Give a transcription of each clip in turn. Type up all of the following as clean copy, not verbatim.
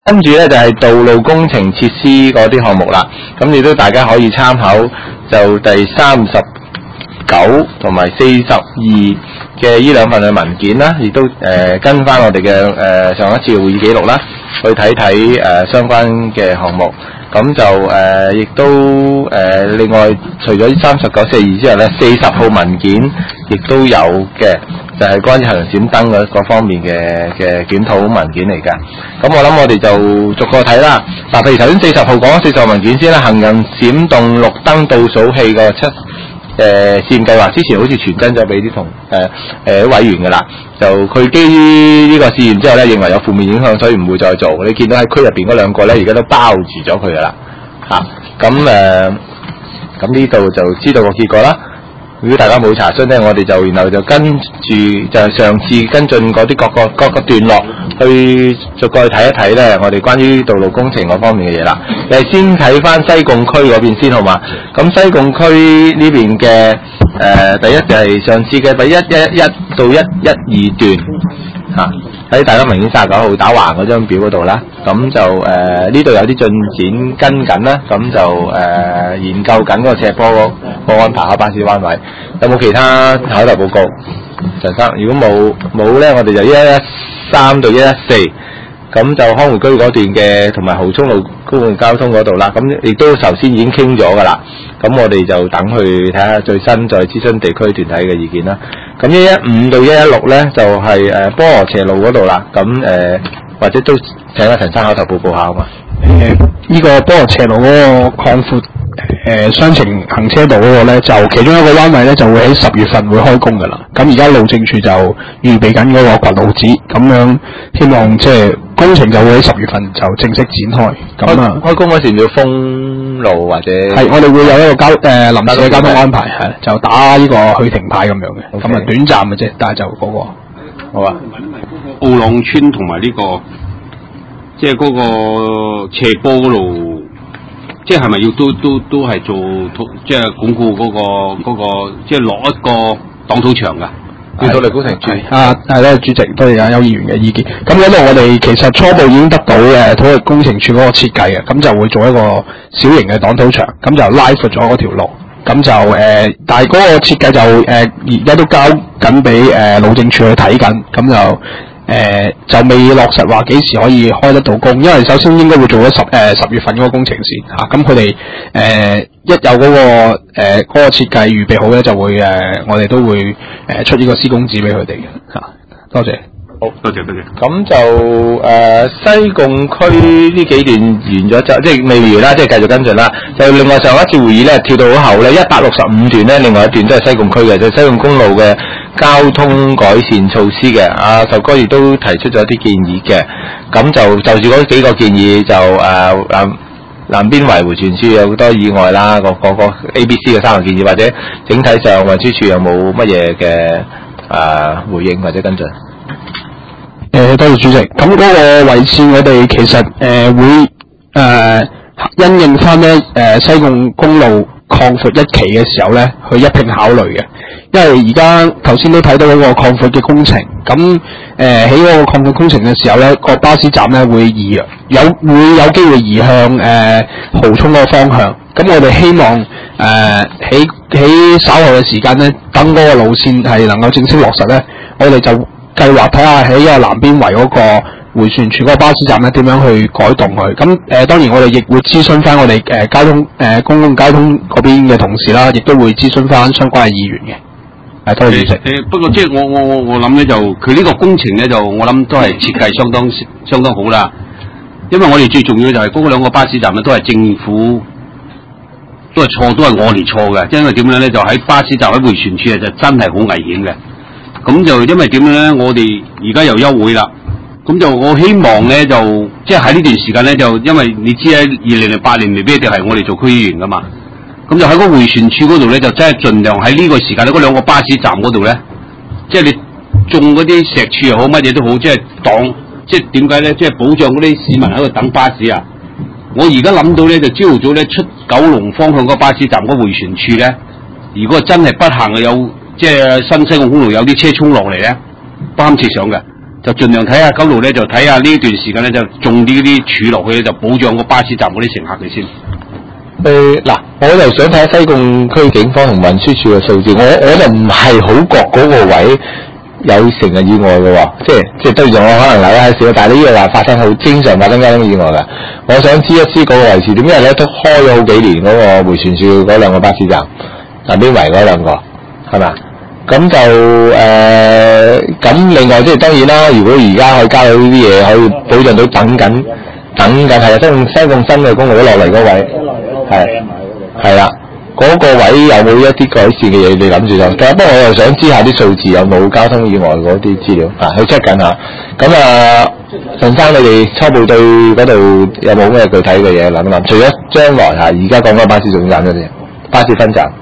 跟住咧就係道路工程設施嗰啲項目啦，咁亦都大家可以參考就第39同埋42嘅呢兩份嘅文件啦，亦都跟翻我哋嘅上一次會議記錄啦，去睇睇相關嘅項目。咁就亦都另外除咗39、42之外咧，40號文件亦都有嘅，就係關於行人閃燈嗰方面嘅檢討文件嚟㗎。咁我諗我哋就逐個睇啦。嗱，譬如頭先40號講40號文件先啦，行人閃動綠燈倒數器個試驗計劃之前好似傳真咗俾啲委員㗎啦，就佢基於呢個試驗之後咧，認為有負面影響，所以唔會再做。你見到喺區入邊嗰兩個咧，而家都包住咗佢㗎啦，咁呢度就知道個結果啦。如果大家冇查詢咧，我哋就然後就跟住就係上次跟進嗰啲各個段落去逐個去睇一睇咧，我哋關於道路工程嗰方面嘅嘢啦。你係先睇翻西貢區嗰邊先好嘛？咁西貢區呢邊嘅第一就係上次嘅第111到112段喺大家明顯39號打橫嗰張表嗰度啦。咁就呢度有啲進展跟緊啦，咁就研究緊嗰個斜坡個安排下巴士彎位。有冇其他口頭報告？陳生，如果冇咧，我哋就113到114，咁就康湖居嗰段嘅同埋蠔涌路公共交通嗰度啦。咁亦都頭先已經傾咗㗎啦。咁我哋就等去睇下最新再諮詢地區團體嘅意見啦。咁115到116咧就係菠蘿斜路嗰度啦。咁或者都請阿陳生口頭報告下好嘛？ 呢個菠蘿斜路嗰個擴闊雙程行車道嗰個咧，就其中一個彎位咧就會喺10月份會開工㗎啦。咁而家路政署就預備緊嗰個掘路紙，咁樣希望即係工程就會喺10月份就正式展開。咁開工嗰時要封路或者係我哋會有一個臨時嘅交通安排，係就打呢個去停牌咁樣嘅，咁啊短暫嘅啫，但係就嗰個好啊。 澳朗村同埋呢個即係嗰個斜坡嗰度，即係咪要都係做即係鞏固嗰個即係落一個擋土牆㗎？ 土力工程處係咧，主席都係有議員嘅意見。咁嗰度我哋其實初步已經得到土力工程處嗰個設計嘅，咁就會做一個小型嘅擋土牆，咁就拉闊咗嗰條路，咁就但係嗰個設計就而家都交緊俾路政處去睇緊，咁就未落實話幾時可以開得到工，因為首先應該會做咗10月份嗰個工程先嚇，咁佢哋一有嗰個設計預備好咧，就會我哋都會出呢個施工紙俾佢哋嘅嚇。多謝。 好，多謝。 咁就西貢區呢幾段完咗就即係未完啦，即係繼續跟進啦。就另外上一次會議咧跳到好後咧165段咧，另外一段都係西貢區嘅，就係西貢公路嘅交通改善措施嘅。阿壽哥亦都提出咗啲建議嘅，咁就住嗰幾個建議就南邊圍迴旋處有好多意外啦，個 ABC 嘅3個建議，或者整體上運輸處有冇乜嘢嘅回應或者跟進？ 多謝主席。咁嗰個圍線我哋其實會因應翻咧西貢公路擴闊一期嘅時候咧，去一併考慮嘅。因為而家頭先都睇到嗰個擴闊嘅工程，咁喺嗰個擴闊工程嘅時候咧，個巴士站咧會有機會移向蠔涌嗰個方向。咁我哋希望喺稍後嘅時間咧，等嗰個路線係能夠正式落實咧，我哋就計劃睇下喺一個南邊圍嗰個迴旋處嗰個巴士站咧點樣去改動佢。咁當然我哋亦會諮詢翻我哋交通公共交通嗰邊嘅同事啦，亦都會諮詢翻相關嘅議員嘅。多謝主席。 不過即係我諗咧，就佢呢個工程咧，就我諗都係設計相當好啦。因為我哋最重要就係嗰兩個巴士站咧，都係政府都係錯，都係我哋錯嘅。因為點樣咧，就喺巴士站喺迴旋處就真係好危險嘅。咁就因為點樣咧，我哋而家又休會啦。咁就我希望咧，就即係喺呢段時間咧，就因為你知喺2008年未必一定係我哋做區議員噶嘛。咁就喺個迴旋處嗰度咧，就真係盡量喺呢個時間咧，嗰兩個巴士站嗰度咧，即係你種嗰啲石柱又好，乜嘢都好，即係擋，即係點解咧？即係保障嗰啲市民喺度等巴士啊！我而家諗到咧，就朝頭早咧出九龍方向嗰巴士站嗰迴旋處咧，如果真係不幸有即係新西貢公路有啲車衝落嚟咧，不堪設想嘅。 就盡量睇下九路咧，就睇下呢段時間咧就種啲柱落去咧，就保障個巴士站嗰啲乘客嘅先。 嗱，我就想睇下西貢區警方同運輸署嘅數字，我就唔係好覺嗰個位有成日意外嘅喎，即係對住我可能留一少，但係呢個話發生好經常發生交通意外嘅。我想知一知嗰個位置點，因為咧都開咗好幾年嗰個迴旋處嗰兩個巴士站，南邊圍嗰兩個係咪？咁就咁另外即係當然啦，如果而家可以加到呢啲嘢，可以保障到等緊係啊，西貢新嘅公路都落嚟嗰位係啦，嗰個位有冇一啲改善嘅嘢你諗住就？不過我又想知下啲數字有冇交通意外嗰啲資料去 check 緊下。咁陳生你哋初步對嗰度有冇咩具體嘅嘢諗一諗？除咗將來而家講緊巴士總站嗰啲巴士分站。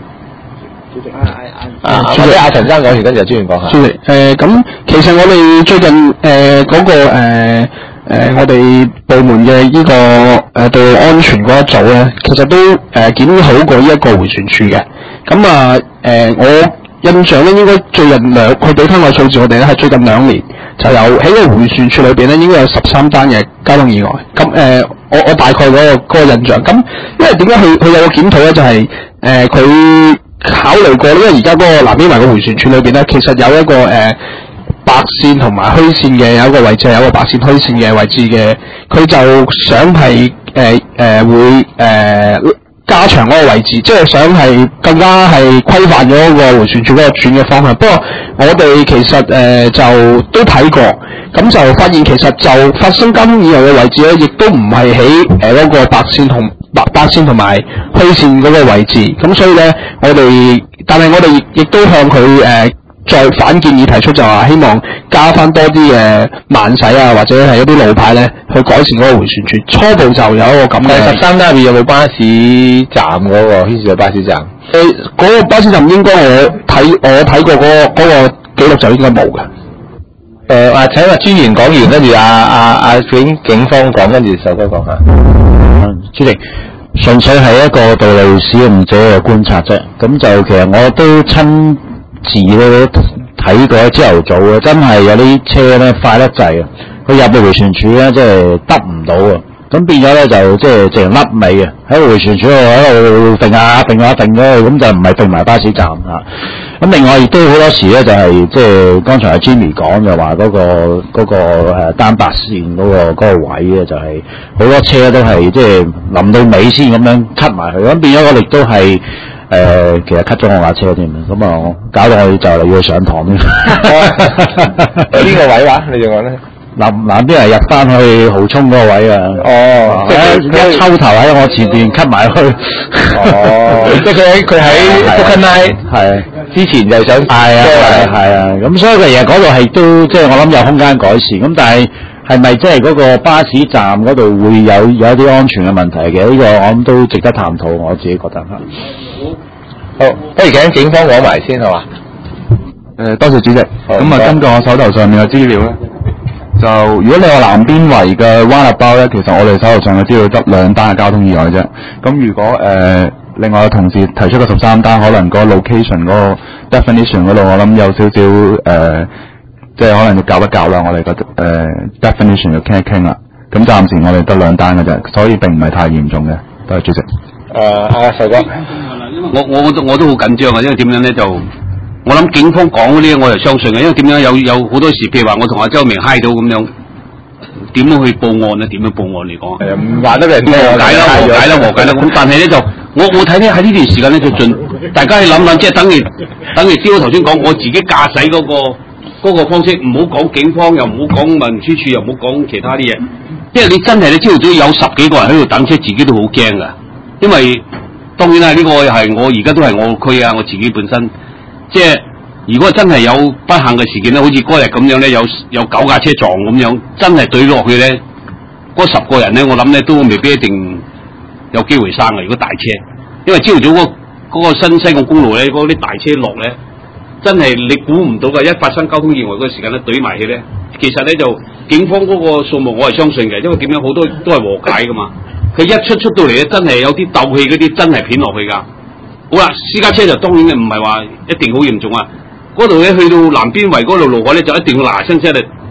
或者阿陳生講完，跟住專員講下。 主席，咁其實我哋最近嗰個我哋部門嘅呢個道路安全嗰一組咧，其實都檢討過呢一個迴旋處嘅。咁我印象咧應該最近佢俾翻個數字我哋咧係最近2年就有喺個迴旋處裏邊咧應該有13單嘅交通意外。咁我大概嗰個印象。咁因為點解佢有個檢討咧，就係佢考慮過，因為而家嗰個南邊圍個迴旋處裏邊咧，其實有一個白線同埋虛線嘅有一個位置，有一個白線虛線嘅位置嘅，佢就想係會加長嗰個位置，即係想係更加係規範咗個迴旋處嗰個轉嘅方向。不過我哋其實就都睇過，咁就發現其實就發生交通意外嘅位置咧，亦都唔係喺嗰個白線同埋虛線嗰個位置。咁所以咧，但係我哋亦都向佢再反建議提出，就話希望加翻多啲慢駛啊，或者係一啲路牌咧，去改善嗰個迴旋處。初步就有一個咁嘅。 13單入面有冇巴士站嗰個牽涉嘅巴士站？ 嗰個巴士站應該我睇過嗰個記錄就應該冇嘅。 請阿專員講完，跟住阿警方講，跟住首哥講下。 主席，純粹係一個道路使用者嘅觀察啫。咁就其實我都親自咧睇過朝頭早啊，真係有啲車咧快得滯啊！佢入到迴旋處咧，即係得唔到啊！咁變咗咧就即係直情甩尾啊！喺迴旋處度喺度定下咗去，咁就唔係定埋巴士站啊！咁另外亦都好多時咧就係即係剛才阿 Jimmy 講就話嗰個單白線嗰個位咧就係好多車都係即係臨到尾先咁樣 cut 埋佢，咁變咗我哋都係其實 cut 咗我架車添，咁啊搞到我哋就嚟要去上堂添。 邊個位話？你仲講咧？ 南邊係入翻去蠔涌嗰個位啊！ 即係一抽頭喺我前邊 cut 埋去。 即係佢喺福根拉係之前就想係啊，咁所以其實嗰度係都即係我諗有空間改善，咁但係咪即係嗰個巴士站嗰度會有一啲安全嘅問題嘅？呢個我諗都值得探討，我自己覺得嚇。 好，不如請警方講埋先係嘛？ 多謝主席。咁啊，根據我手頭上面嘅資料咧，就如果你話南邊圍嘅灣立包咧，其實我哋手頭上嘅資料得2單嘅交通意外啫。咁如果另外嘅同事提出嘅13單，可能個 location 嗰個 definition 嗰度，我諗有少少即係可能要搞一搞啦。我哋個definition 要傾一傾啦。咁暫時我哋得2單嘅啫，所以並唔係太嚴重嘅。多謝主席。 阿細哥， 我都好緊張啊，因為點樣咧就我諗警方講嗰啲我就相信嘅，因為點樣有好多時，譬如話我同阿周明嗨到咁樣，點樣去報案咧？點樣報案嚟講？ 唔話得人聽和解啦。咁但係咧就我睇咧喺呢段時間咧就盡大家去諗諗，即係等於朝頭先講，我自己駕駛嗰個方式，唔好講警方，又唔好講運輸處，又唔好講其他啲嘢，因為你真係你朝頭早有10幾個人喺度等車，自己都好驚噶。因為當然啦，呢個係我而家都係我區啊，我自己本身即係如果真係有不幸嘅事件咧，好似嗰日咁樣咧，有9架車撞咁樣，真係對落去咧，嗰10個人咧，我諗咧都未必一定有機會生嘅。如果大車，因為朝頭早嗰個新西貢公路咧，嗰啲大車落咧，真係你估唔到㗎。一發生交通意外嗰個時間咧，懟埋去咧，其實咧就警方嗰個數目我係相信嘅，因為點樣好多都係和解㗎嘛。佢一出到嚟咧，真係有啲鬥氣嗰啲，真係片落去㗎。好啦，私家車就當然唔係話一定好嚴重啊。嗰度咧去到南邊圍嗰度路海咧，就一定要嗱聲聲嚟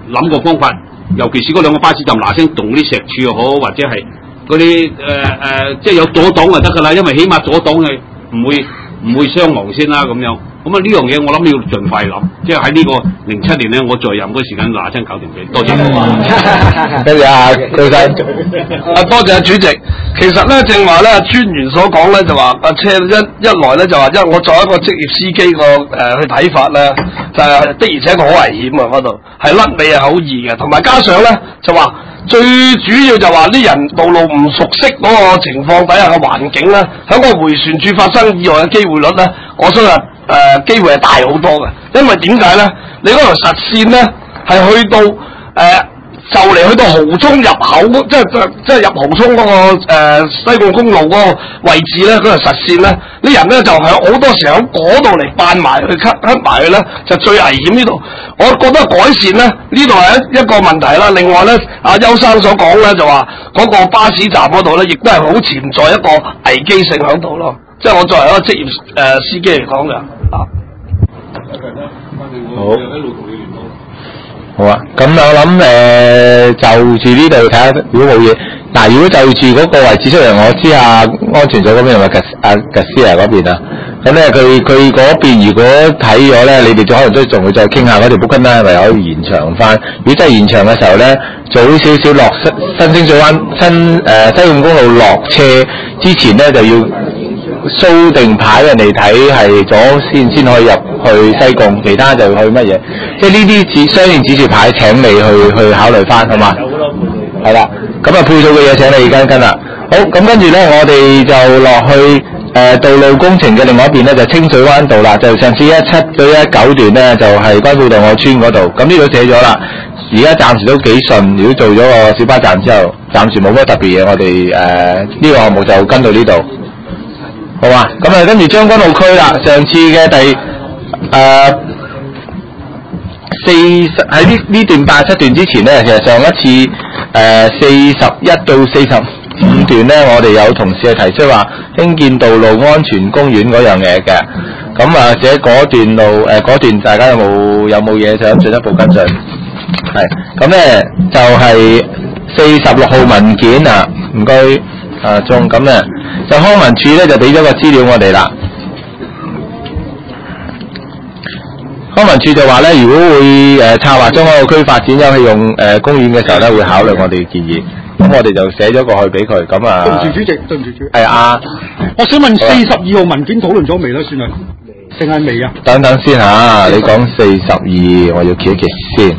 諗個方法，尤其是嗰兩個巴士站嗱聲動啲石柱又好，或者係嗰啲即係有阻擋就得㗎啦，因為起碼阻擋係唔會傷亡先啦咁樣。咁啊呢樣嘢我諗要盡快諗，即係喺呢個07年咧，我在任嗰時間嗱聲搞掂佢。多謝。 跟住啊，高生， 多謝主席。其實咧，正話咧，專員所講咧就話架車一來咧就話，因為我作為一個職業司機去睇法咧，就係的而且確好危險啊！嗰度係甩尾係好易嘅，同埋加上咧就話最主要就話啲人道路唔熟悉嗰個情況底下嘅環境咧，喺個迴旋處發生意外嘅機會率咧，我相信機會係大好多嘅。因為點解咧？你嗰條實線咧係去到就嚟去到蠔涌入口，即係入蠔涌嗰個西貢公路嗰個位置咧，嗰條實線咧，啲人咧就係好多時候喺嗰度嚟扮埋去cut埋去咧，就最危險呢度。我覺得改善咧，呢度係一個問題啦。另外咧，阿邱生所講咧就話嗰個巴士站嗰度咧，亦都係好潛在一個危機性喺度咯。即係我作為一個職業司機嚟講嘅啊。 好。好啊，咁我諗就住呢度睇下，如果冇嘢，嗱，如果就住嗰個位置出嚟，我知下安全組嗰邊係咪格斯亞嗰邊啊？咁咧佢嗰邊如果睇咗咧，你哋就可能都仲會再傾下嗰條 book 啦，係咪可以延長翻？如果真係延長嘅時候咧，早少少落新清水灣西貢公路落車之前咧，就要掃定牌人哋睇係左先可以入去西貢，其他就去乜嘢？即係呢啲相應指示牌請你去考慮翻，好嘛？係啦，咁啊配套嘅嘢請你跟啦。好，咁跟住咧，我哋就落去道路工程嘅另外一邊咧，就清水灣道啦。就上次17到19段咧，就係關富道我村嗰度。咁呢度寫咗啦，而家暫時都幾順。如果做咗個小巴站之後，暫時冇乜特別嘢，我哋呢個項目就跟到呢度。好啊，咁啊跟住將軍澳區啦，上次嘅第喺呢段87段之前咧，其實上一次41到45段咧，我哋有同事係提出話興建道路安全公園嗰樣嘢嘅，咁或者嗰段路嗰段大家有冇嘢想進一步跟進？係，咁咧就係46號文件啊，唔該鐘，咁咧就康文署咧就俾咗個資料我哋啦。康文署就話咧，如果會策劃將軍澳區發展休憩用公園嘅時候咧，會考慮我哋嘅建議。咁我哋就寫咗過去俾佢。咁啊， 對唔住主席，對唔住主席。 係啊， 我想問42號文件討論咗未咧？算係定係未啊？ 等等先嚇，你講42，我要揭一揭先。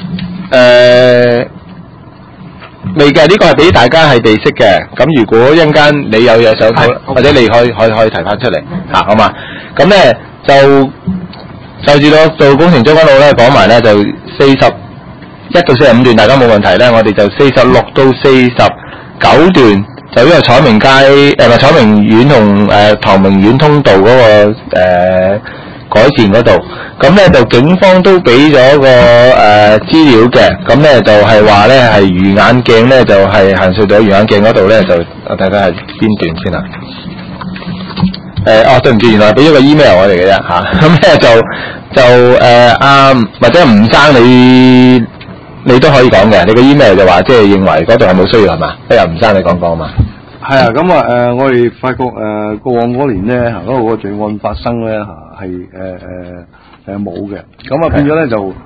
未嘅，呢個係俾大家係備識嘅。咁如果一陣間你有嘢想討，或者你可以提翻出嚟嚇，好嘛？咁咧就住到工程將軍澳咧講埋咧，就41到45段大家冇問題咧，我哋就46到49段就呢個彩明街彩明苑同唐明苑通道嗰個改善嗰度，咁咧就警方都俾咗個資料嘅，咁咧就係話咧係魚眼鏡咧就係行隧道魚眼鏡嗰度咧就我睇睇係邊段先啊。對唔住，原來俾咗個 email 我哋嘅啫嚇，咁咧就或者吳生你都可以講嘅，你個 email 就話即係認為嗰度係冇需要係嘛？不如吳生你講講嘛。 係啊，咁啊我哋發覺過往嗰年咧嗰度個罪案發生咧係冇嘅，咁啊變咗咧就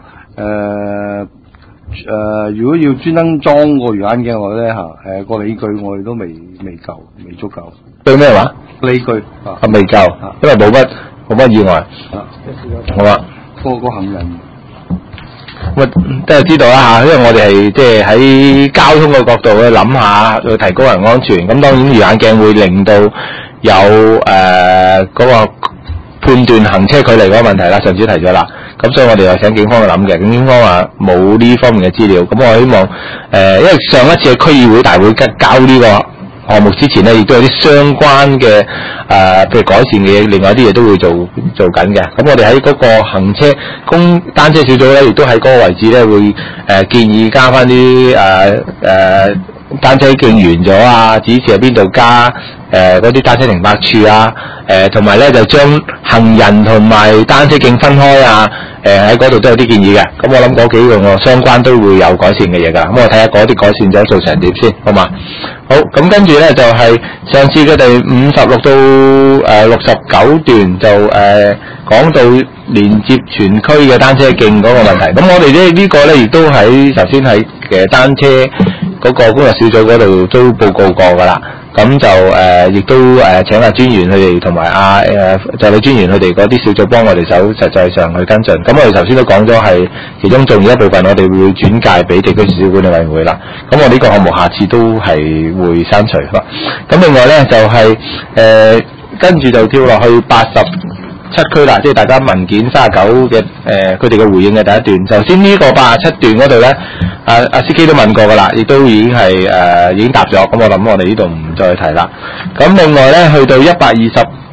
如果要專登裝個魚眼鏡我咧個理據我哋都未夠，未足夠。 對咩話？ 理據未夠，因為冇乜意外。好啊。 個行人。 都係知道啦嚇，因為我哋係即係喺交通嘅角度去諗下，去提高人安全。咁當然魚眼鏡會令到有嗰個判斷行車距離嗰個問題啦，上次提咗啦。咁所以我哋又請警方去諗嘅，咁警方話冇呢方面嘅資料。咁我希望因為上一次嘅區議會大會交呢個項目之前咧，亦都有啲相關嘅譬如改善嘅嘢，另外啲嘢都會做緊嘅。咁我哋喺嗰個行車單車小組咧，亦都喺嗰個位置咧會建議加翻啲單車徑完咗啊，指示喺邊度加嗰啲單車停泊處啊，同埋咧就將行人同埋單車徑分開啊，喺嗰度都有啲建議嘅。咁我諗嗰幾個相關都會有改善嘅嘢㗎。咁我睇下嗰啲改善咗做成點先，好嘛？好，咁跟住咧就係、上次佢哋56到69段就講到連接全區嘅單車徑嗰個問題。咁我哋呢個咧亦都喺頭先喺單車嗰個工作小組嗰度都報告過㗎啦。咁就亦都請阿專員佢哋同埋助理專員佢哋嗰啲小組幫我哋手實際上去跟進。咁我哋頭先都講咗係其中重要一部分，我哋會轉介俾地區市政管理委員會啦。咁我呢個項目下次都係會刪除。咁另外咧就係跟住就跳落去87區啦，即係大家文件39嘅佢哋嘅回應嘅第一段。首先呢個87段嗰度咧，阿司機都問過㗎啦，亦都已經係已經答咗。咁我諗我哋呢度唔再提啦。咁另外咧，去到121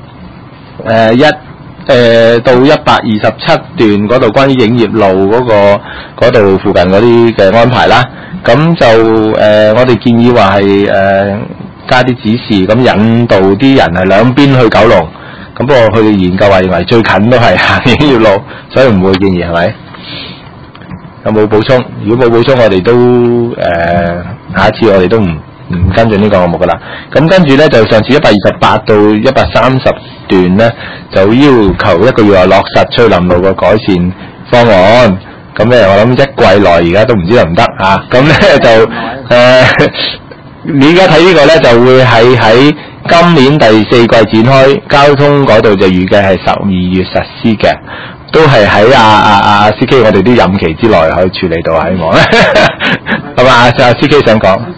到127段嗰度，關於影業路嗰度附近嗰啲嘅安排啦。咁就我哋建議話係加啲指示，咁引導啲人係兩邊去九龍。咁不過佢哋研究話認為最近都係行影業路，所以唔會建議係咪？有冇補充？如果冇補充，我哋都下一次我哋都唔跟進呢個項目噶啦。咁跟住咧就上次128到130段咧，就要求一個月內落實翠林路嘅改善方案。咁咧我諗一季內而家都唔知得唔得啊？咁咧就你而家睇呢個咧就會喺今年第4季展開，交通改道就預計係12月實施嘅，都係喺阿司機我哋啲任期之內可以處理到啊！希望係嘛？阿司機想講，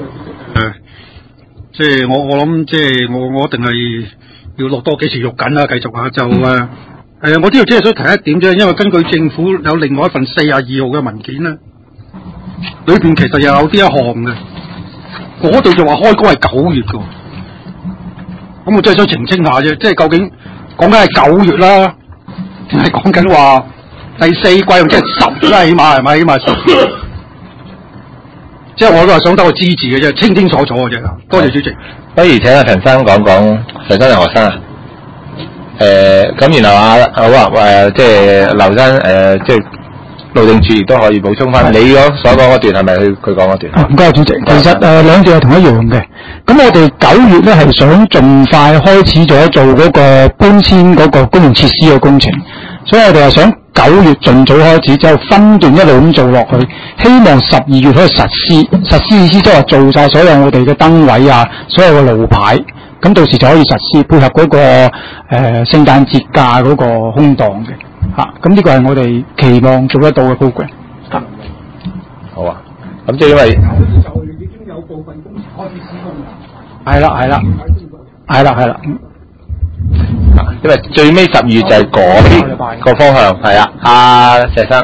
即係我諗，即係我一定係要落多幾次肉緊啦，繼續啊，就我呢度只係想提一點啫，因為根據政府有另外一份42號嘅文件咧，裏邊其實又有啲一項嘅，嗰度就話開工係9月㗎。咁我真係想澄清下啫，即係究竟講緊係9月啦，定係講緊話第4季，即係10月啦，起碼係咪？起碼10月。即係我都係想得個支持嘅啫，清清楚楚嘅啫。多謝主席。 不如請阿陳生講講，陳生係學生啊。咁然後好啊，即係劉生即係路政署亦都可以補充翻。你所講嗰段係咪佢講嗰段？ 唔該，主席。其實兩段係同一樣嘅。咁我哋9月咧係想盡快開始咗做嗰個搬遷嗰個公用設施嘅工程，所以我哋係想9月盡早開始，之後分段一路咁做落去，希望12月可以實施。實施意思即係話做晒所有我哋嘅燈位啊，所有嘅路牌，咁到時就可以實施，配合嗰個聖誕節假嗰個空檔嘅嚇。咁呢個係我哋期望做得到嘅 program。 好啊，咁即係因為就已經有部分工程開始施工啦。 係啦。 因為最尾10月就係嗰個方向，係啊，阿石生。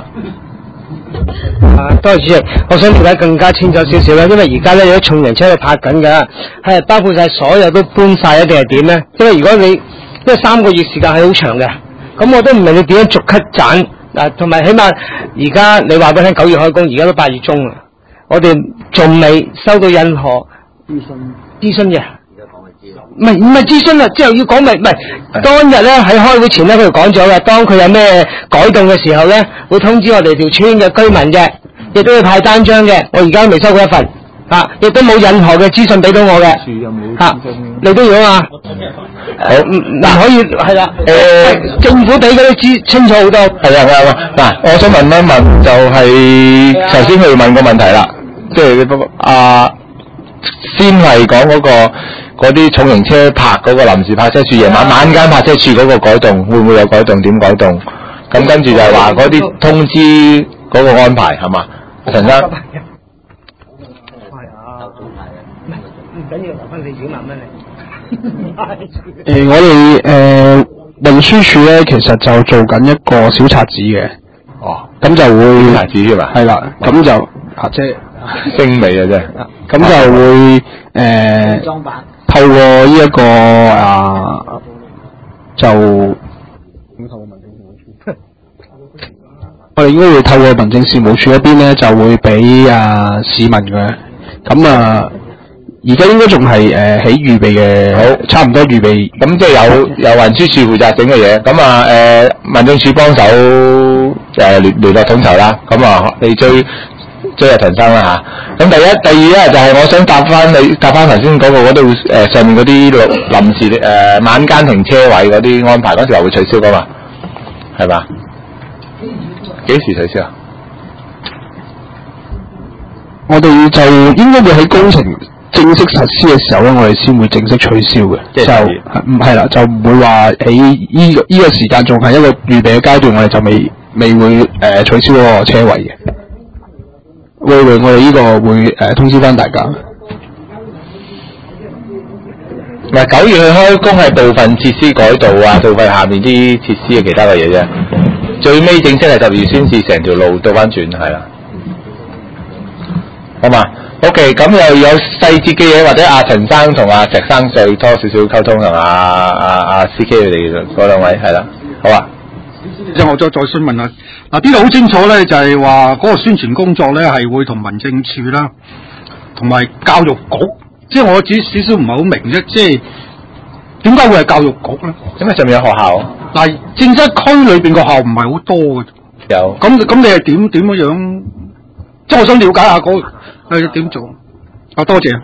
多謝主席，我想了解更加清楚少少啦，因為而家咧有啲重型車喺度泊緊㗎，係包括晒所有都搬晒一定係點咧？因為如果因為3個月時間係好長嘅，咁我都唔明你點樣逐級斬嗱，同埋起碼而家你話俾我聽9月開工，而家都8月中啦，我哋仲未收到任何諮詢嘅。唔係諮詢啦，之後要講唔係當日咧喺開會前咧，佢哋講咗嘅，當佢有咩改動嘅時候咧，會通知我哋條村嘅居民嘅，亦都要派單張嘅。我而家都未收過一份，亦都冇任何嘅資訊俾到我嘅。你都要啊？好嗱，可以係啦。政府俾嗰啲資清楚好多。係啊。 嗱，我想問一問，就係頭先佢問個問題啦，即係先係講嗰啲重型車泊嗰個臨時泊車處，夜晚間泊車處嗰個改動，會唔會有改動？點改動？咁跟住就係話嗰啲通知嗰個安排係嘛？陳生。 唔緊要，留翻你2萬蚊我哋運輸署咧，其實就做緊一個小冊子嘅。 哦。咁就會小冊子係嘛？係啦，咁就即係精美啊！真係。 咁就會透過呢一個就我哋應該會透過民政事務處嗰邊咧，就會俾市民嘅咁而家應該仲係喺預備嘅，好差唔多預備。 咁即係有運輸署負責整嘅嘢，咁民政處幫手聯絡統籌啦。咁你追阿陳生啦嚇。咁第二咧就係我想答翻頭先講過嗰度上面嗰啲臨時晚間停車位嗰啲安排，嗰時話會取消噶嘛，係嘛？幾時取消啊？ 我哋就應該會喺工程正式實施嘅時候咧，我哋先會正式取消嘅，就唔係啦，就唔會話喺依個時間仲係一個預備嘅階段，我哋就未會取消嗰個車位嘅。會我哋呢個會通知翻大家。 嗱，9月去開工係部分設施改道啊，部分下面啲設施嘅其他嘅嘢啫。最尾正式係12月宣示成條路倒翻轉，係啦。好嘛 ？OK， 咁又有細節嘅嘢，或者阿陳生同阿石生再多少少溝通，同阿 CK 佢哋嗰兩位係啦，好啊。 即係我再詢問啦，呢度好清楚咧，就係話嗰個宣傳工作咧係會同民政處啦，同埋教育局，即係我只少少唔係好明啫，即係點解會係教育局咧？ 因為上面有學校。 但係正西區裏邊個校唔係好多嘅。 有。咁你係點樣？即係我想了解下嗰係點做。多謝。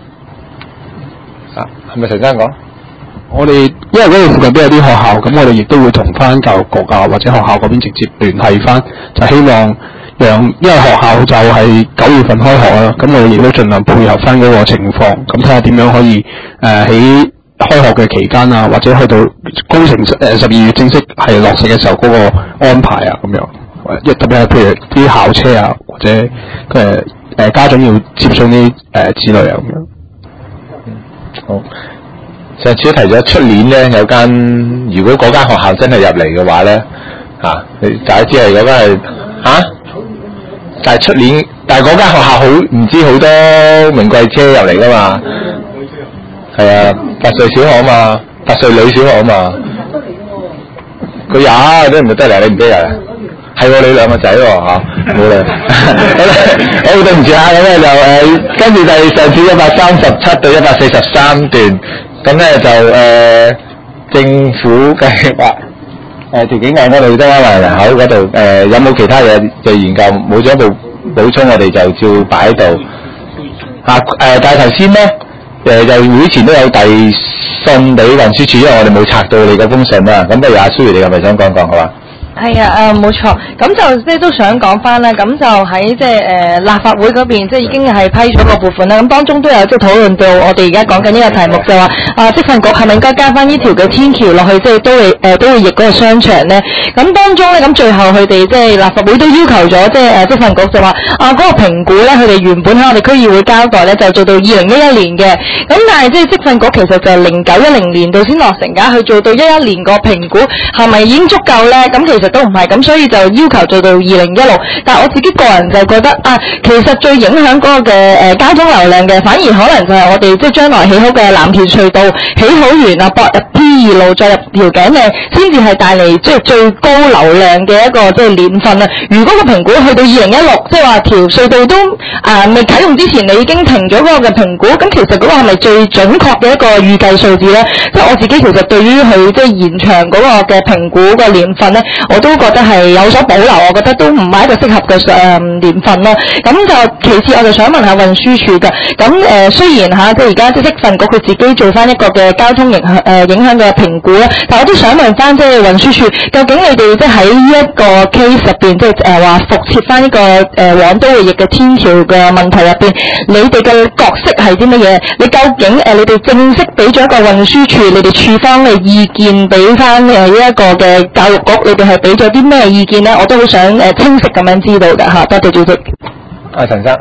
係咪陳生講？ 我哋因為嗰度附近都有啲學校，咁我哋亦都會同翻教育局啊或者學校嗰邊直接聯繫翻，就希望因為學校就係9月份開學啦，咁我哋亦都盡量配合翻嗰個情況，咁睇下點樣可以喺開學嘅期間啊，或者去到工程12月正式係落實嘅時候嗰個安排啊咁樣，特別係譬如啲校車啊或者家長要接送啲子女啊咁樣。 好。上次都提咗出年咧有間，如果嗰間學校真係入嚟嘅話咧，大家知係嗰間係但係出年，但係嗰間學校好多名貴車入嚟噶嘛，係啊，8歲小學啊嘛，8歲女小學啊嘛，佢有都唔得嚟，你唔得嚟，係喎你兩個仔喎冇啦，好對唔住咁咧就跟住上次137到143段。咁咧就政府計劃條件案嗰度增加埋人口嗰度有冇其他嘢嘅研究？冇進一步補充，我哋就照擺喺度。但係頭先咧就會前都有遞信俾運輸署，因為我哋冇拆到你嗰封信啦。咁不如阿蘇怡你係咪想講好嘛？ 係啊，冇錯，咁就即係都想講翻啦，咁就喺即係立法會嗰邊，即係已經係批咗個撥款啦。咁當中都有即係討論到我哋而家講緊呢個題目，就話職訓局係咪應該加翻呢條嘅天橋落去，即係都會翼嗰個商場咧？咁當中咧，咁最後佢哋即係立法會都要求咗，即係職訓局就話嗰個評估咧，佢哋原本喺我哋區議會交代咧，就做到2011年嘅。咁但係即係職訓局其實就係0910年度先落成㗎，佢做到11年個評估係咪已經足夠咧？咁其實都唔係咁，所以就要求做到2016。但係我自己個人就覺得其實最影響嗰個嘅交通流量嘅，反而可能就係我哋即係將來起好嘅藍田隧道起好完駁入 P2 路再入調景嘅，先至係帶嚟即係最高流量嘅一個即係年份啊！如果個評估去到2016，即係話條隧道都未啟用之前，你已經停咗嗰個嘅評估，咁其實嗰個係咪最準確嘅一個預計數字咧？即係我自己其實對於佢即係延長嗰個嘅評估嘅年份咧，我都覺得係有所保留，我覺得都唔係一個適合嘅年份咯。咁就其次，我就想問下運輸署嘅，咁雖然即係而家即係職訓局佢自己做翻一個嘅交通影響嘅評估咧，但我都想問翻即係運輸署，究竟你哋即係喺呢一個 case 入邊，即係話復設翻呢個往都會翼嘅天橋嘅問題入邊，你哋嘅角色係啲乜嘢？你究竟你哋正式俾咗一個運輸署，你哋處方嘅意見俾翻呢一個嘅教育局，你哋係俾咗啲咩意見咧？我都好想清晰咁樣知道嘅嚇。多謝主席。 陳生。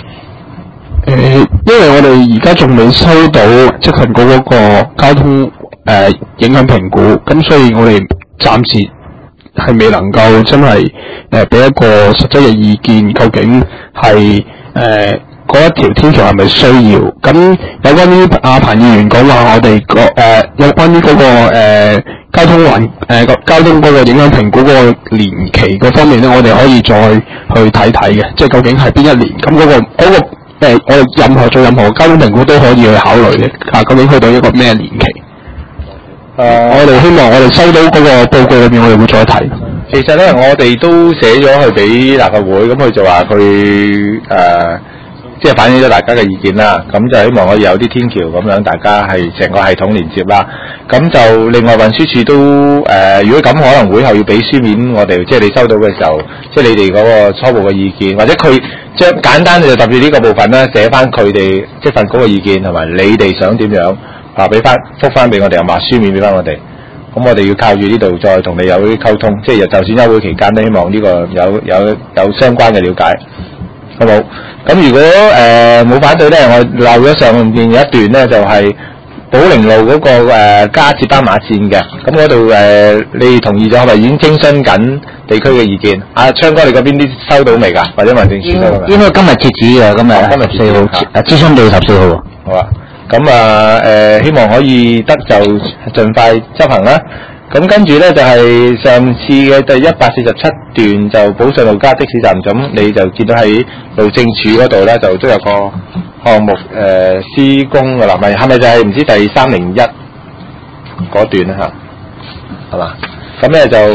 因為我哋而家仲未收到職訓局嗰個交通影響評估，咁所以我哋暫時係未能夠真係俾一個實質嘅意見，究竟係嗰一條天橋係咪需要？咁有關於阿彭議員講話，我哋有關於嗰個交通嗰個影響評估嗰個年期嗰方面咧，我哋可以再去睇睇嘅，即係究竟係邊一年？咁嗰個我哋做任何交通評估都可以去考慮嘅。究竟去到一個咩年期？我哋希望我哋收到嗰個報告裏邊，我哋會再提。 其實咧，我哋都寫咗去俾立法會，咁佢就話佢即係反映咗大家嘅意見啦。咁就希望可以有啲天橋咁樣，大家係成個系統連接啦。咁就另外運輸署都如果咁可能會後要俾書面我哋，即係你收到嘅時候，即係你哋嗰個初步嘅意見，或者佢將簡單就特別呢個部分咧，寫翻佢哋即係份稿嘅意見，同埋你哋想點樣俾翻覆翻俾我哋，又話書面俾翻我哋。咁我哋要靠住呢度再同你有啲溝通，即係就算休會期間都希望呢個有相關嘅了解，好冇？咁如果冇反對咧，我漏咗上面有一段咧，就係寶靈路嗰個加設斑馬線嘅，咁嗰度你同意咗係咪已經徵詢緊地區嘅意見？阿昌哥，你嗰邊啲收到未㗎？或者民政處收到未？ 應該今日截止嘅，今日4號諮詢到14號。 好啊。咁希望可以得就盡快執行啦。咁跟住咧就係上次嘅第147段就寶順路加的士站，咁你就見到喺路政署嗰度咧就都有個項目施工嘅啦，係咪就係唔知第301嗰段咧嚇？係嘛？咁咧就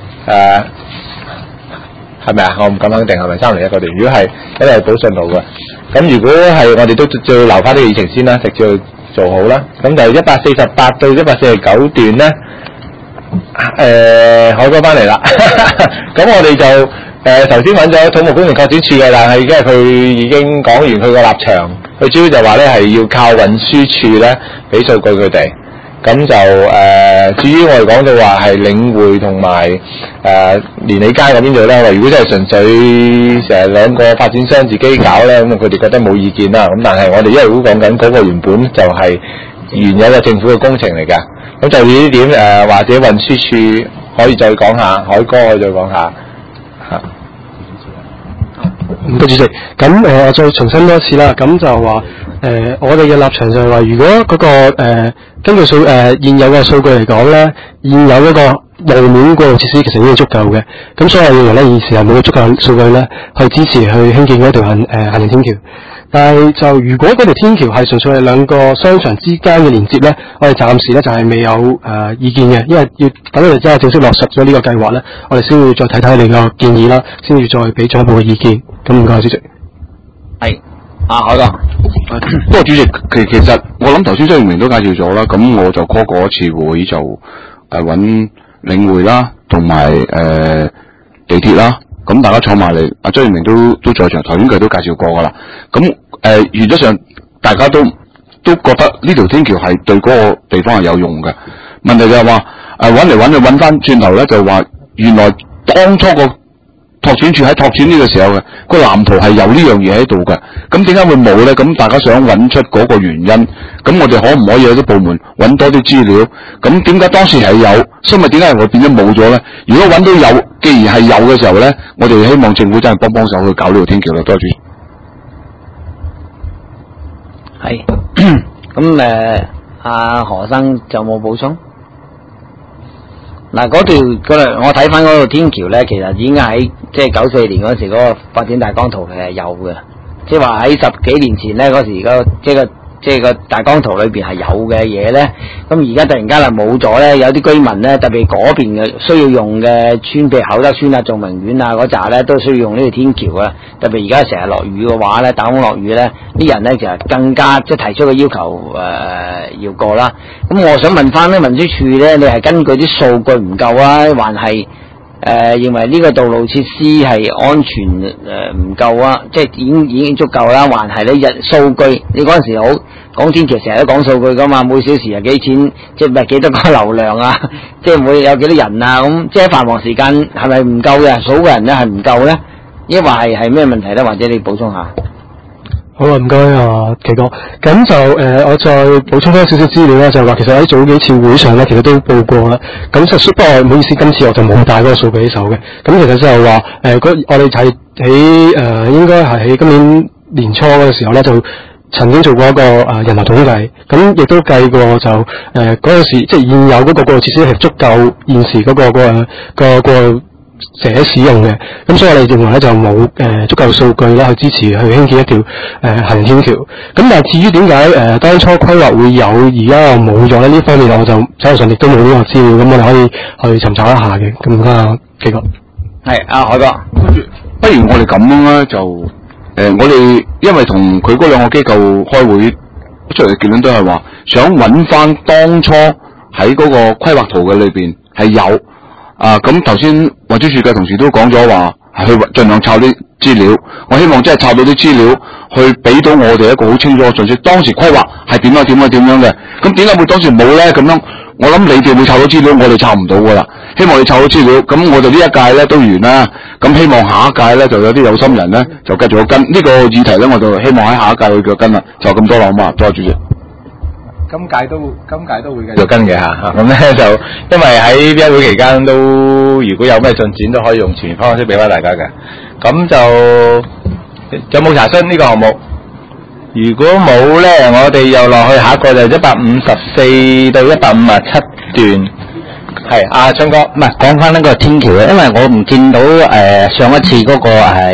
係咪啊？我唔敢肯定係咪301嗰段。如果係，因為係寶順路嘅。咁如果係我哋都要留翻呢個議程先啦，直接去做好啦。咁就148到149段咧，海哥翻嚟啦。咁我哋就頭先揾咗土木工程拓展處嘅，但係因為佢已經講完佢個立場，佢主要就話咧係要靠運輸署咧俾數據佢哋。咁就至於我哋講到話係領匯同埋連理街嗰邊度咧，如果真係純粹成日兩個發展商自己搞咧，咁佢哋覺得冇意見啦。咁但係我哋一路都講緊嗰個原本就係原有嘅政府嘅工程嚟㗎。咁就呢點或者運輸署可以再講下，海哥可以再講下嚇。 唔該主席，咁我再重申多一次啦。咁就話我哋嘅立場就係話，如果嗰個根據現有嘅數據嚟講咧，現有嗰個路面過路設施其實已經足夠嘅。咁所以我認為咧，現時係冇足夠數據咧去支持去興建嗰條行人天橋。但係就如果嗰條天橋係純粹係兩個商場之間嘅連接咧，我哋暫時咧就係未有意見嘅，因為要等佢哋真係正式落實咗呢個計劃咧，我哋先會再睇睇你個建議啦，先至再俾進一步嘅意見。咁唔該主席。 係海哥。 不過主席，其實我諗頭先張耀明都介紹咗啦，咁我就 call 過一次會，就揾領匯啦，同埋地鐵啦，咁大家坐埋嚟，阿張耀明都在場，頭先佢都介紹過噶啦。咁原則上大家都覺得呢條天橋係對嗰個地方係有用嘅。問題就係話揾嚟揾去揾翻轉頭咧，就話原來當初個拓展處喺拓展呢個時候嘅個藍圖係有呢樣嘢喺度嘅，咁點解會冇咧？咁大家想揾出嗰個原因，咁我哋可唔可以有啲部門揾多啲資料？咁點解當時係有，所以點解會變咗冇咗咧？如果揾到有，既然係有嘅時候咧，我哋希望政府真係幫手去搞呢條天橋啦。多謝。 係，咁阿何生就冇補充。嗱，嗰條我睇翻嗰條天橋咧，其實已經喺即係94年嗰時嗰個發展大綱圖係有嘅，即係話喺10幾年前咧嗰時即係個大綱圖裏邊係有嘅嘢咧，咁而家突然間係冇咗咧，有啲居民咧，特別嗰邊嘅需要用嘅村，譬如厚德村啊、眾明苑啊嗰紮咧，都需要用呢條天橋啊。特別而家成日落雨嘅話咧，打風落雨咧，啲人咧就係更加即係提出個要求要過啦。咁我想問翻咧，運輸署咧，你係根據啲數據唔夠啊，還係認為呢個道路設施係安全唔夠啊？即係已經足夠啦，還係你數據？你嗰陣時好講天橋，成日都講數據噶嘛，每小時係幾錢，即係幾多個流量啊？即係每有幾多人啊？咁即係繁忙時間係咪唔夠嘅？數嘅人咧係唔夠咧？抑或係咩問題咧？或者你補充下？ 好啊，唔該啊，奇哥。咁就我再補充多少少資料啦，就係話其實喺早幾次會上咧，其實都報過啦。咁就不過唔好意思，今次我就冇帶嗰個數據喺手嘅。咁其實就係話我哋係喺應該係喺今年年初嘅時候咧，就曾經做過一個人流統計，咁亦都計過就嗰陣時即係現有嗰個過路設施係足夠現時嗰個成日使用嘅，咁所以我哋認為咧就冇足夠數據啦去支持去興建一條行人天橋。咁但係至於點解當初規劃會有而家又冇咗咧？呢方面我就手頭上亦都冇呢個資料，咁我哋可以去尋找一下嘅。咁啊，幾個係阿海哥， 不如我哋咁樣啦，就我哋因為同佢嗰兩個機構開會出嚟嘅結論都係話，想揾翻當初喺嗰個規劃圖嘅裏邊係有咁頭先運輸署嘅同事都講咗話，去盡量抄啲資料。我希望真係抄到啲資料，去俾到我哋一個好清楚嘅信息。當時規劃係點樣嘅，咁點解會當時冇咧？咁樣我諗你哋會抄到資料，我哋抄唔到噶啦。希望你抄到資料，咁我哋呢一屆咧都完啦。咁希望下一屆咧就有啲有心人咧就繼續跟呢個議題咧，我就希望喺下一屆去繼續跟啦。就咁多啦，好嘛？多謝主席。 今屆都會繼續跟嘅嚇，咁咧就因為喺呢一會期間都如果有咩進展都可以用傳方式俾翻大家嘅。咁就有冇查詢呢個項目？如果冇咧，我哋又落去下一個就154到157段。係阿昌哥， 唔係講翻呢個天橋嘅，因為我唔見到上一次嗰個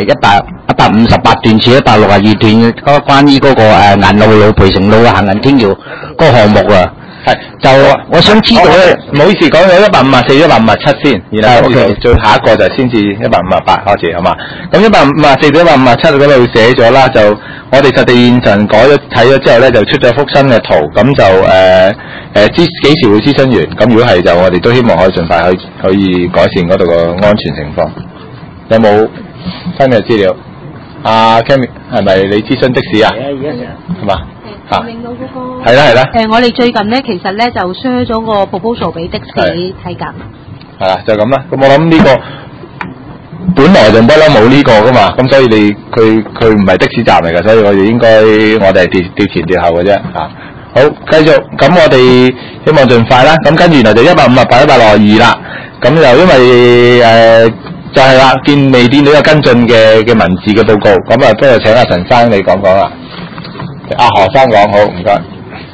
158段至162段嘅嗰關於嗰個銀路路培成路嘅行人天橋嗰個項目啊。係，就我想知道咧， 唔好意思，講咗154、157先，然後最下一個就先至158開始，好嘛？咁154到157嗰度寫咗啦，就我哋實地現場改咗睇咗之後咧，就出咗幅新嘅圖，咁就幾時會諮詢完？咁如果係就我哋都希望可以盡快可以改善嗰度個安全情況。有冇新嘅資料？阿 Cammy 係咪你諮詢的士啊？ 係啊，而家成係嘛？ 令到嗰個係啦。 我哋最近咧，其實咧就 share 咗個 proposal 俾的士睇緊。 係啦，就咁啦。咁我諗呢個本來就不嬲冇呢個噶嘛，咁所以佢唔係的士站嚟嘅，所以我哋應該我哋係調前調後嘅啫嚇。好，繼續。咁我哋希望盡快啦。咁跟住原來就158、162啦。咁就因為就係啦，未見到有跟進嘅文字嘅報告，咁啊不如請阿陳生你講講啦。阿何生講好，唔該。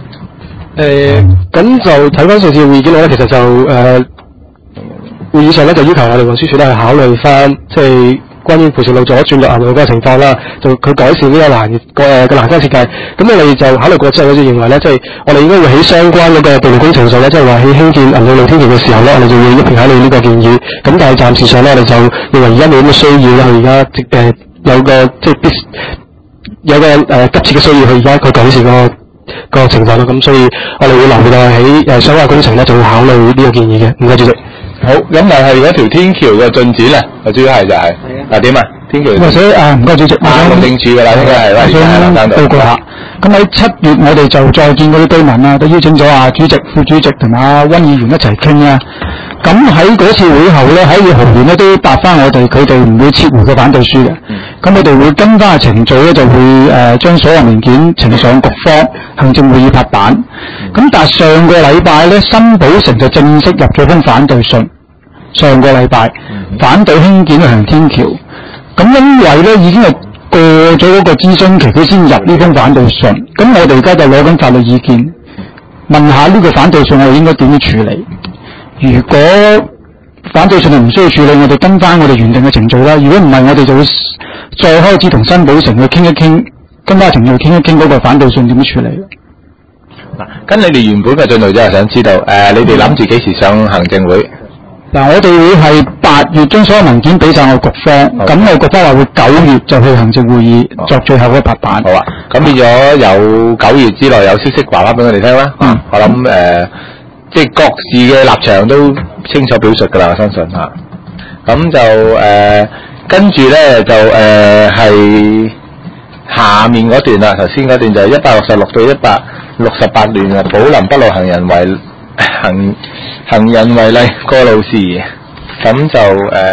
咁就睇翻上次會議記錄咧，其實就會議上咧就要求我哋運輸署咧去考慮翻，即係關於培成路左轉入行路嗰個情況啦，就佢改善呢個嘅欄杆設計。咁我哋就考慮過之後，我就認為咧，即係我哋應該會喺相關嗰個道路工程上咧，即係話喺興建銀路路天橋嘅時候咧，我哋就會一併考慮呢個建議。咁但係暫時上咧，我哋就認為而家冇咁嘅需要啦，佢而家有個即係有個急切嘅需要，佢而家佢改善個情況咯。咁所以我哋會留意喺相關工程咧，就會考慮呢個建議嘅。唔該主席。 好，咁但係嗰條天橋嘅進展咧，主要係就係嗱點啊？天橋所以唔該主席， 路政署㗎啦，應該係啦，而家係南報告下。咁喺7月我哋就再見嗰啲居民啦，都邀請咗主席、副主席同埋溫議員一齊傾啦。咁喺嗰次會後咧，喺豪聯咧都答翻我哋，佢哋唔會撤回個反對書嘅。咁我哋會跟翻嘅程序咧，就會將所有文件呈上局方行政會議拍板。咁但係上個禮拜咧，新寶城就正式入咗封反對信。上個禮拜反對興建行人天橋。咁因為咧已經係過咗嗰個諮詢期，佢先入呢封反對信。咁我哋而家就攞緊法律意見，問下呢個反對信我哋應該點樣處理？如果反對信係唔需要處理，我哋跟翻我哋原定嘅程序啦。如果唔係，我哋就會再開始同新寶城去傾一傾，跟翻程序傾一傾嗰個反對信點樣處理。 嗱，跟你哋原本嘅進度，真係想知道，你哋諗住幾時上行政會？ 嗱，我哋會係8月將所有文件俾晒我局方，咁我局方話會9月就去行政會議作最後嘅拍板。 好啊，咁變咗有9月之內有消息話翻俾我哋聽啦。我諗即係各自嘅立場都清楚表述㗎啦，我相信嚇。咁就跟住咧就係下面嗰段啦，頭先嗰段就係166到168段啊，寶林北路行人為例過路時，咁就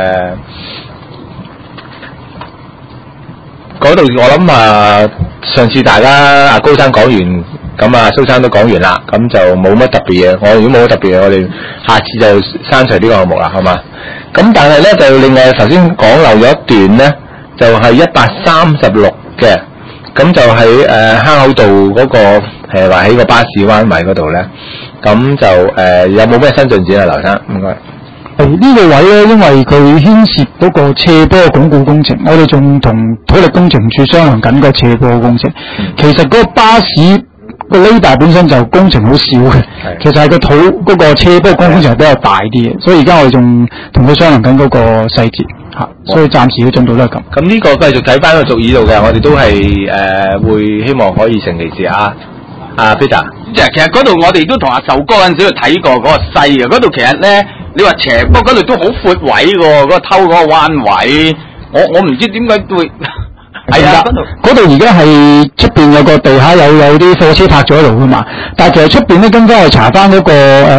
嗰度我諗上次大家阿高生講完，咁蘇生都講完啦，咁就冇乜特別嘢。如果冇乜特別嘢，我哋下次就刪除呢個項目啦，好嘛？咁但係咧就另外頭先講漏咗一段咧，就係136嘅，咁就喺坑口道嗰個話喺個巴士灣位嗰度咧，咁就有冇咩新進展啊，劉生？唔該。 呢個位咧，因為佢牽涉嗰個斜坡鞏固工程，我哋仲同土力工程處商量緊個斜坡工程。其實嗰個巴士個 radar 本身就工程好少嘅，其實係個嗰個斜坡工程係比較大啲嘅，所以而家我哋仲同佢商量緊嗰個細節嚇，所以暫時嘅進度都係咁。 咁呢個繼續睇翻個續議度嘅，我哋都係會希望可以成其事啊。阿 Peter， 其實嗰度我哋都同阿壽哥嗰陣時去睇過嗰個西嘅，嗰度其實咧，你話斜坡嗰度都好闊位喎，嗰個偷嗰個彎位，我唔知點解會係啊， 嗰度而家係出邊有個地下有啲貨車泊咗喺度噶嘛，但係其實出邊咧跟翻去查翻嗰個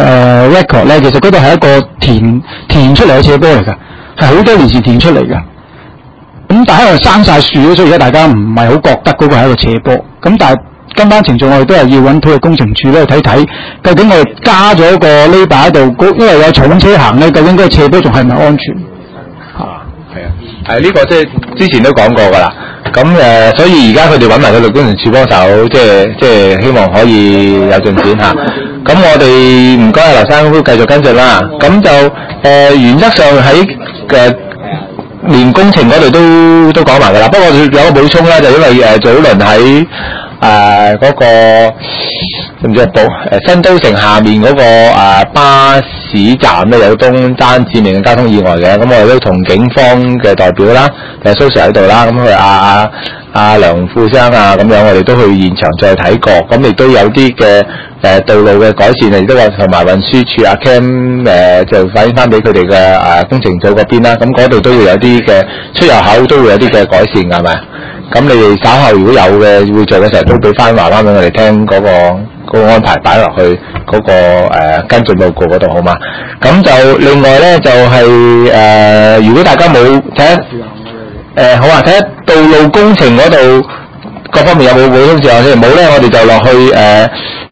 record 咧，其實嗰度係一個填出嚟嘅斜坡嚟㗎，係好多年前填出嚟㗎。咁但係因為生晒樹，所以而家大家唔係好覺得嗰個係一個斜坡。咁但係跟翻程序，我哋都係要揾土力工程處咧去睇睇，究竟我哋加咗個 radar 喺度，因為有重車行咧，究竟嗰個斜坡仲係咪安全？ 係呢個即係之前都講過㗎啦。咁所以而家佢哋揾埋個土力工程處幫手，即係希望可以有進展嚇。咁我哋唔該劉生都繼續跟進啦。咁就原則上喺連工程嗰度都講埋㗎啦。不過有個補充啦，就因為早輪喺嗰個唔知新都城下面嗰個巴士站咧有宗單致命嘅交通意外嘅，咁我哋都同警方嘅代表啦，蘇 Sir 喺度啦，咁佢阿梁副生啊咁樣，我哋都去現場再睇過，咁亦都有啲嘅道路嘅改善，亦都話同埋運輸署阿 Cam 就反映翻俾佢哋嘅工程組嗰邊啦，咁嗰度都會有啲嘅出入口都會有啲嘅改善㗎，係咪？咁你哋稍後如果有嘅會做嘅時候，都俾翻話翻俾我哋聽嗰個安排擺落去嗰個跟進報告嗰度好嘛？咁就另外咧就係如果大家冇睇好啊，睇下道路工程嗰度各方面有冇補充之後先，冇咧我哋就落去